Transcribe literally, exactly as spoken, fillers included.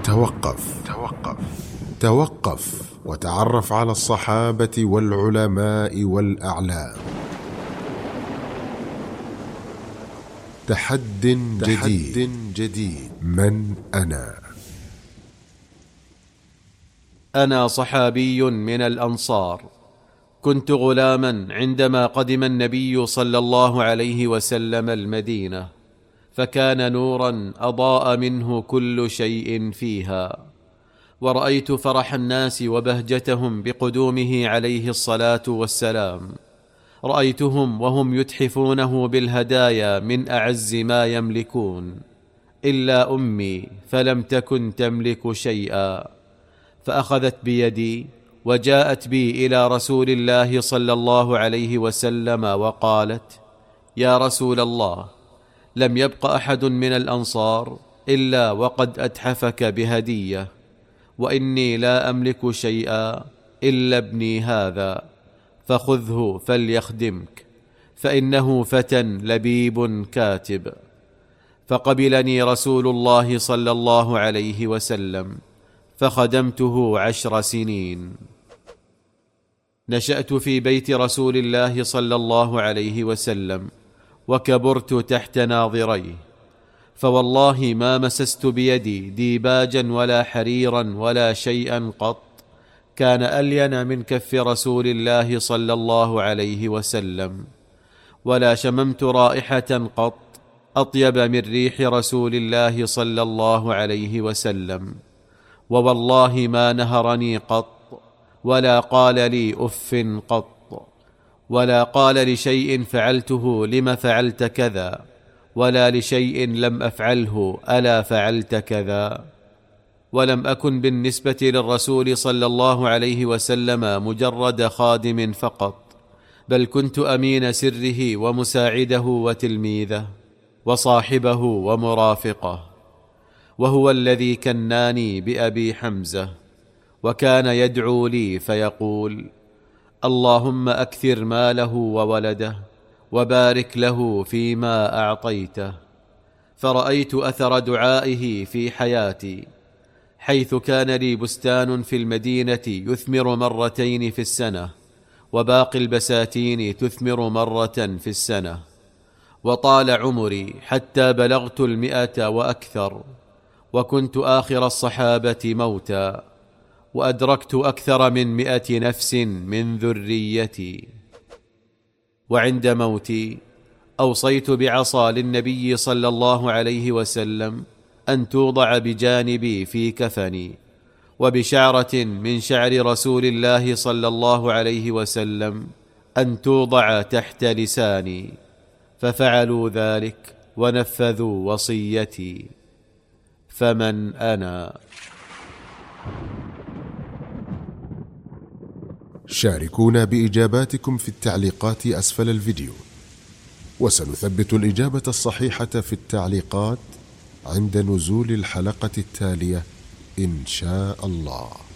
توقف توقف توقف وتعرف على الصحابة والعلماء والأعلام. تحد جديد, جديد من أنا؟ أنا صحابي من الأنصار، كنت غلاما عندما قدم النبي صلى الله عليه وسلم المدينة، فكان نورا أضاء منه كل شيء فيها، ورأيت فرح الناس وبهجتهم بقدومه عليه الصلاة والسلام. رأيتهم وهم يتحفونه بالهدايا من أعز ما يملكون، إلا أمي فلم تكن تملك شيئا، فأخذت بيدي وجاءت بي إلى رسول الله صلى الله عليه وسلم وقالت: يا رسول الله، لم يبق أحد من الأنصار إلا وقد أتحفك بهدية، وإني لا أملك شيئا إلا ابني هذا، فخذه فليخدمك، فإنه فتى لبيب كاتب. فقبلني رسول الله صلى الله عليه وسلم، فخدمته عشر سنين. نشأت في بيت رسول الله صلى الله عليه وسلم، وكبرت تحت ناظريه، فوالله ما مسست بيدي ديباجا ولا حريرا ولا شيئا قط كان ألين من كف رسول الله صلى الله عليه وسلم، ولا شممت رائحة قط أطيب من ريح رسول الله صلى الله عليه وسلم، ووالله ما نهرني قط، ولا قال لي أف قط، ولا قال لشيء فعلته لم فعلت كذا، ولا لشيء لم أفعله ألا فعلت كذا. ولم أكن بالنسبة للرسول صلى الله عليه وسلم مجرد خادم فقط، بل كنت أمين سره ومساعده وتلميذه وصاحبه ومرافقه، وهو الذي كناني بأبي حمزة، وكان يدعو لي فيقول: اللهم أكثر ماله وولده، وبارك له فيما أعطيته. فرأيت أثر دعائه في حياتي، حيث كان لي بستان في المدينة يثمر مرتين في السنة، وباقي البساتين تثمر مرة في السنة، وطال عمري حتى بلغت المئة وأكثر، وكنت آخر الصحابة موتا، وأدركت أكثر من مئة نفس من ذريتي. وعند موتي أوصيت بعصا للنبي صلى الله عليه وسلم أن توضع بجانبي في كفني، وبشعرة من شعر رسول الله صلى الله عليه وسلم أن توضع تحت لساني، ففعلوا ذلك ونفذوا وصيتي. فمن أنا؟ شاركونا بإجاباتكم في التعليقات أسفل الفيديو، وسنثبت الإجابة الصحيحة في التعليقات عند نزول الحلقة التالية إن شاء الله.